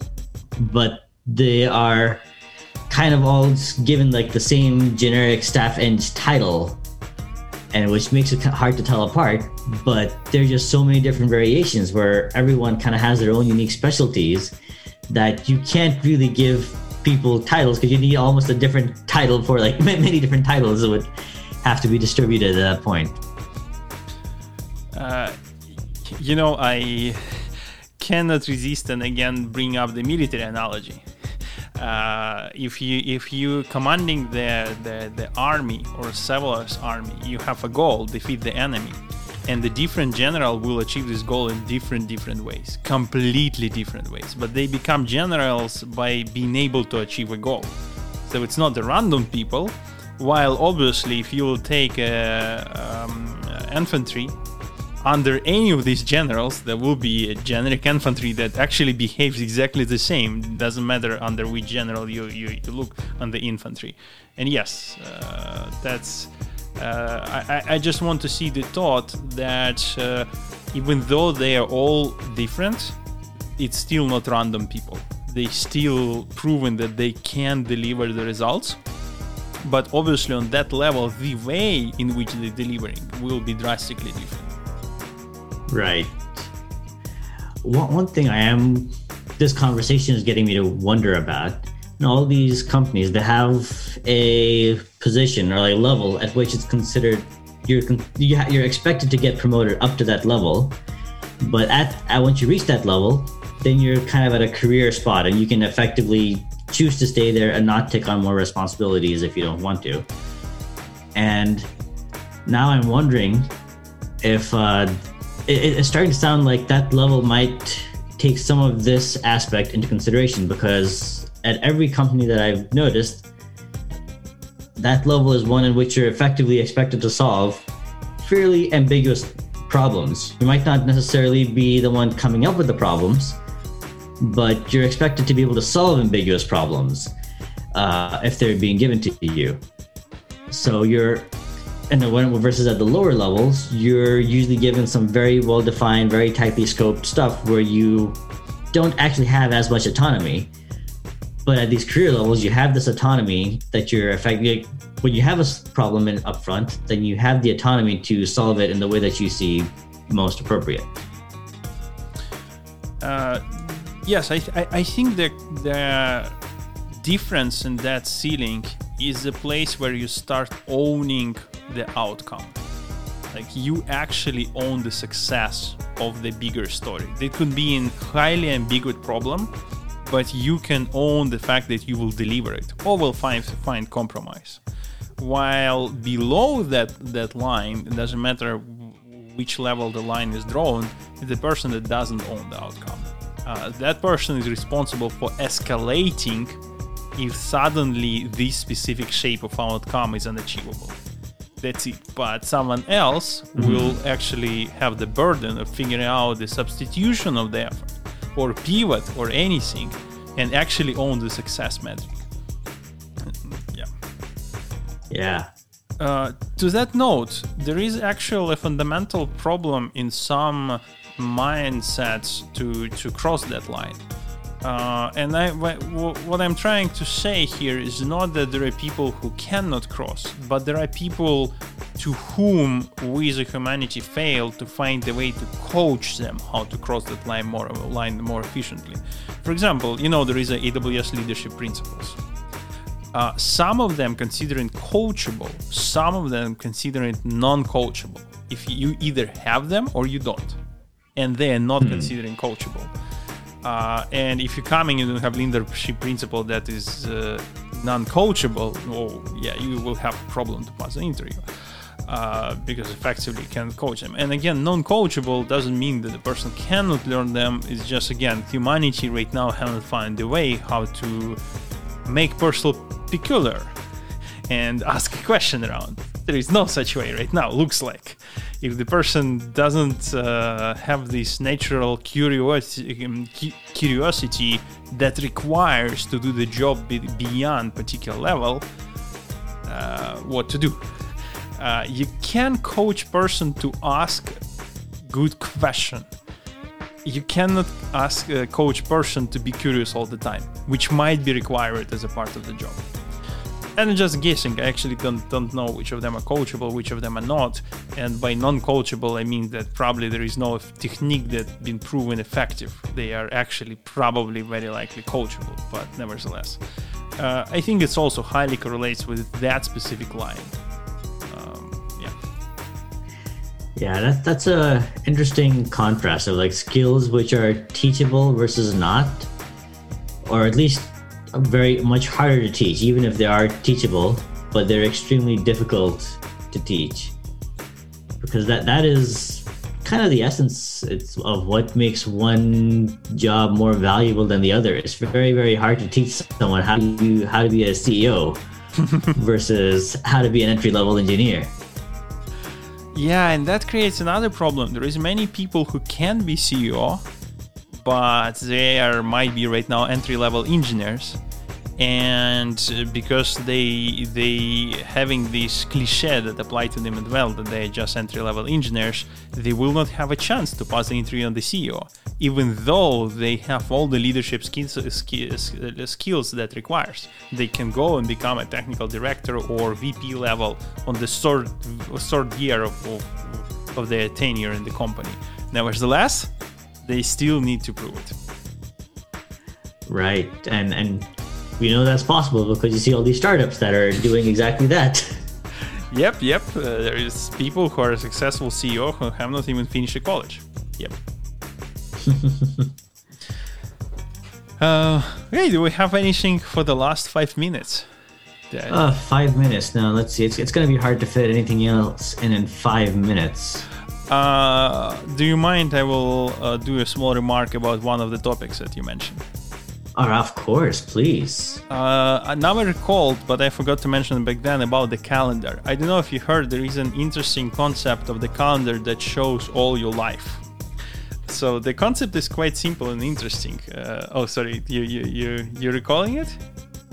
but they are kind of all given like the same generic staff eng title, and which makes it hard to tell apart. But there's just so many different variations where everyone kind of has their own unique specialties that you can't really give people titles, because you need almost a different title for like many different titles that would have to be distributed at that point. Uh, you know, I cannot resist and again bring up the military analogy. Uh, if you if you commanding the, the the army or Sevolar's army, you have a goal: defeat the enemy, and the different general will achieve this goal in different different ways, completely different ways. But they become generals by being able to achieve a goal. So it's not the random people. While obviously, if you will take a, um, infantry under any of these generals, there will be a generic infantry that actually behaves exactly the same. It doesn't matter under which general you, you, you look on the infantry. And yes, uh, that's. Uh, I, I just want to see the thought that uh, even though they are all different, it's still not random people. They still proven that they can deliver the results. But obviously, on that level, the way in which they're delivering will be drastically different. Right. One, one thing I am, this conversation is getting me to wonder about, you know, all these companies, they have a position or a level at which it's considered, you're you're expected to get promoted up to that level. But at, at once you reach that level, then you're kind of at a career spot and you can effectively choose to stay there and not take on more responsibilities if you don't want to. And now I'm wondering if uh, it, it's starting to sound like that level might take some of this aspect into consideration, because at every company that I've noticed, that level is one in which you're effectively expected to solve fairly ambiguous problems. You might not necessarily be the one coming up with the problems, but you're expected to be able to solve ambiguous problems uh, if they're being given to you. So you're and then when versus at the lower levels, you're usually given some very well-defined, very tightly scoped stuff where you don't actually have as much autonomy. But at these career levels, you have this autonomy that you're effectively, when you have a problem in upfront, then you have the autonomy to solve it in the way that you see most appropriate. Uh, yes, I, I, I think the, the difference in that ceiling is the place where you start owning the outcome. Like you actually own the success of the bigger story. It could be a highly ambiguous problem, but you can own the fact that you will deliver it or will find find compromise. While below that, that line, it doesn't matter which level the line is drawn, it's the person that doesn't own the outcome. Uh, that person is responsible for escalating if suddenly this specific shape of outcome is unachievable. That's it. But someone else mm-hmm. will actually have the burden of figuring out the substitution of the effort or pivot or anything and actually own the success metric. Yeah. Yeah. Uh, to that note, there is actually a fundamental problem in some mindsets to, to cross that line. Uh, and I, what I'm trying to say here is not that there are people who cannot cross, but there are people to whom we as a humanity fail to find a way to coach them how to cross that line more, line more efficiently. For example, you know, there is a A W S leadership principles. Uh, some of them consider it coachable, some of them consider it non-coachable. If you either have them or you don't, and they are not mm-hmm. considering coachable. Uh, and if you're coming and you have leadership principle that is uh, non-coachable, oh yeah, you will have a problem to pass the interview uh, because effectively you can't coach them. And again, non-coachable doesn't mean that the person cannot learn them. It's just, again, humanity right now haven't found a way how to make person peculiar and ask a question around. There is no such way right now, looks like. If the person doesn't uh, have this natural curiosity, curiosity that requires to do the job beyond particular level, uh, what to do? Uh, you can coach person to ask good question. You cannot ask a coach person to be curious all the time, which might be required as a part of the job. And I'm just guessing, I actually don't, don't know which of them are coachable, which of them are not. And by non-coachable, I mean that probably there is no technique that's been proven effective. They are actually probably very likely coachable, but nevertheless. Uh, I think it's also highly correlates with that specific line. Um, yeah. Yeah, that, that's a interesting contrast of like skills which are teachable versus not, or at least very much harder to teach, even if they are teachable, but they're extremely difficult to teach, because that that is kind of the essence it's, of what makes one job more valuable than the other. It's very, very hard to teach someone how to do, how to be a C E O versus how to be an entry-level engineer. Yeah, and that creates another problem. There is many people who can be C E O, but they are might be right now entry-level engineers, and because they they having this cliche that apply to them as well, that they are just entry-level engineers, they will not have a chance to pass the interview on the C E O, even though they have all the leadership skills skills, skills that requires. They can go and become a technical director or V P level on the third third year of, of, of their tenure in the company. Nevertheless, they still need to prove it. Right, and and we know that's possible because you see all these startups that are doing exactly that. Yep, yep. Uh, there is people who are successful C E O who have not even finished a college. Yep. uh, hey, do we have anything for the last five minutes? That... Uh, five minutes. Now, let's see. It's it's going to be hard to fit anything else in in five minutes. Uh, do you mind? I will uh, do a small remark about one of the topics that you mentioned. Oh, of course, please. Uh, now I recalled, but I forgot to mention back then about the calendar. I don't know if you heard, there is an interesting concept of the calendar that shows all your life. So the concept is quite simple and interesting. Uh, oh, sorry, you you you you're recalling it?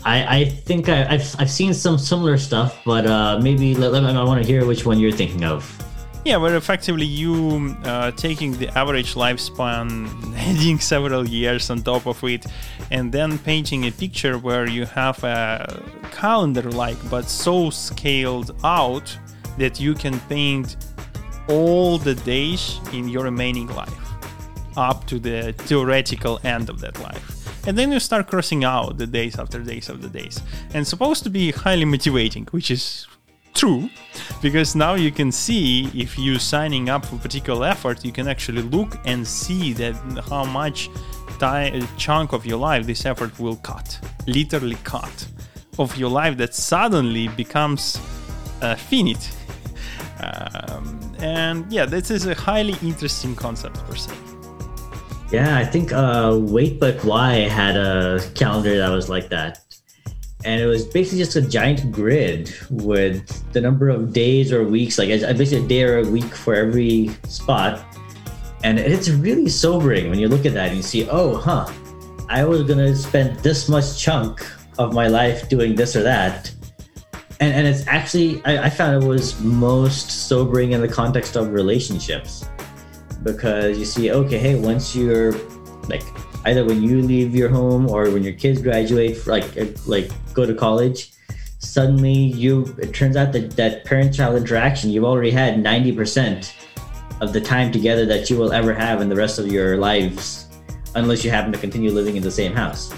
I, I think I, I've I've seen some similar stuff, but uh, maybe let, let, I want to hear which one you're thinking of. Yeah, where effectively you uh, taking the average lifespan, adding several years on top of it, and then painting a picture where you have a calendar-like, but so scaled out that you can paint all the days in your remaining life up to the theoretical end of that life. And then you start crossing out the days after days after days. And it's supposed to be highly motivating, which is true, because now you can see if you're signing up for a particular effort, you can actually look and see that how much time, chunk of your life this effort will cut, literally cut, of your life that suddenly becomes uh, finite. Um, and yeah, this is a highly interesting concept per se. Yeah, I think uh, Wait But Why had a calendar that was like that. And it was basically just a giant grid with the number of days or weeks, like basically a day or a week for every spot. And it's really sobering when you look at that and you see, oh, huh, I was going to spend this much chunk of my life doing this or that. And and it's actually, I, I found it was most sobering in the context of relationships. Because you see, okay, hey, once you're like, either when you leave your home or when your kids graduate, like like go to college, suddenly you it turns out that that parent-child interaction, you've already had ninety percent of the time together that you will ever have in the rest of your lives, unless you happen to continue living in the same house.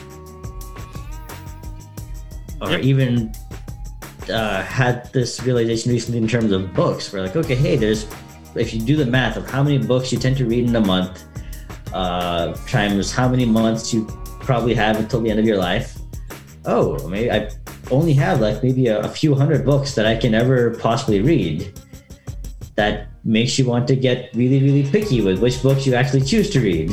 Or yep. even uh, had this realization recently in terms of books, where like, okay, hey, there's if you do the math of how many books you tend to read in a month, uh, times how many months you probably have until the end of your life. Oh, maybe I only have like maybe a, a few hundred books that I can ever possibly read. That makes you want to get really, really picky with which books you actually choose to read.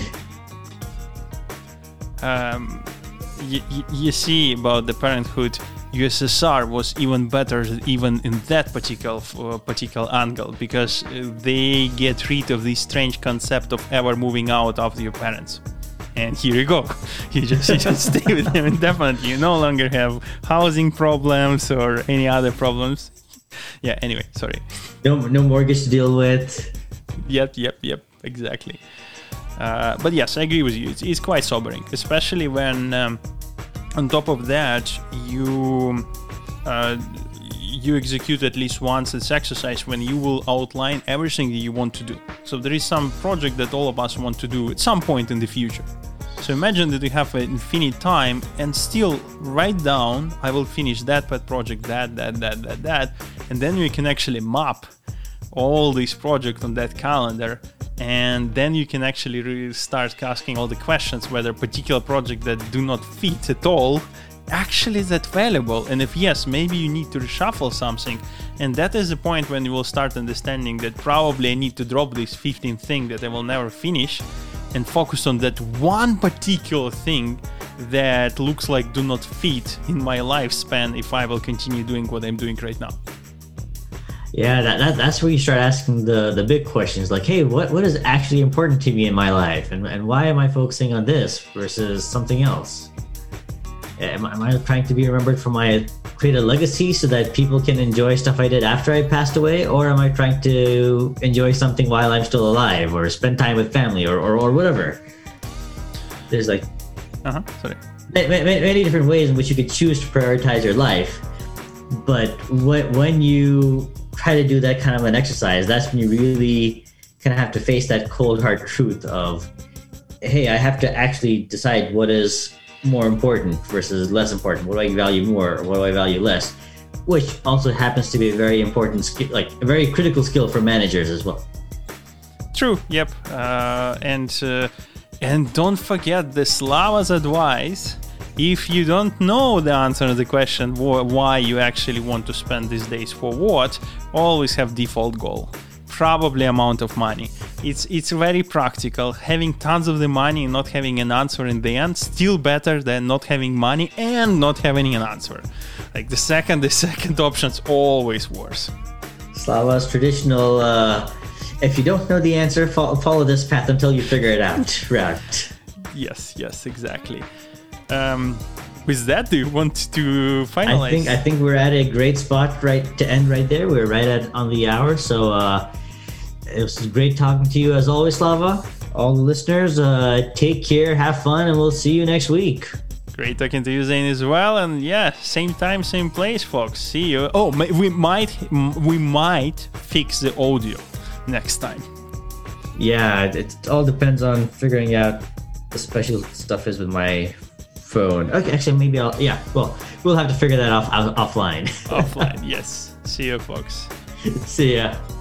Um, you, you see about the parenthood, U S S R was even better even in that particular uh, particular angle, because they get rid of this strange concept of ever moving out after your parents. And here you go. You just, you just stay with them indefinitely. You no longer have housing problems or any other problems. Yeah, anyway, sorry. No, no mortgage to deal with. Yep, yep, yep, exactly. Uh, but yes, I agree with you. It's, it's quite sobering, especially when... Um, On top of that, you uh, you execute at least once this exercise when you will outline everything that you want to do. So there is some project that all of us want to do at some point in the future. So imagine that you have an infinite time and still write down, I will finish that pet project, that, that, that, that, that, and then you can actually map all these projects on that calendar. And then you can actually really start asking all the questions whether a particular project that do not fit at all actually is that valuable. And if yes, maybe you need to reshuffle something. And that is the point when you will start understanding that probably I need to drop this fifteen thing that I will never finish and focus on that one particular thing that looks like do not fit in my lifespan if I will continue doing what I'm doing right now. Yeah, that, that that's where you start asking the, the big questions like, hey, what, what is actually important to me in my life? And, and why am I focusing on this versus something else? Am, am I trying to be remembered for my create a legacy so that people can enjoy stuff I did after I passed away? Or am I trying to enjoy something while I'm still alive or spend time with family or, or, or whatever? There's like uh-huh, sorry. many, many different ways in which you could choose to prioritize your life. But when, when you try to do that kind of an exercise, that's when you really kind of have to face that cold hard truth of, hey, I have to actually decide what is more important versus less important. What do I value more or what do I value less? Which also happens to be a very important skill, like a very critical skill for managers as well. True. Yep. Uh, and uh, and don't forget the Slava's advice. If you don't know the answer to the question wh- why you actually want to spend these days for what, always have default goal. Probably amount of money. It's it's very practical. Having tons of the money and not having an answer in the end, still better than not having money and not having an answer. Like the second, the second option's always worse. Slava's traditional, uh, if you don't know the answer, follow, follow this path until you figure it out. Right. Yes, yes, exactly. Um, with that, do you want to finalize? I think I think we're at a great spot right to end right there. We're right at on the hour. So uh, it was great talking to you as always, Slava. All the listeners, uh, take care, have fun, and we'll see you next week. Great talking to you, Zane, as well. And yeah, same time, same place, folks. See you. Oh, we might we might fix the audio next time. Yeah, it all depends on figuring out the special stuff is with my phone. Okay, actually, maybe I'll. Yeah, well, we'll have to figure that off, off offline. Offline, yes. See you, folks. See ya.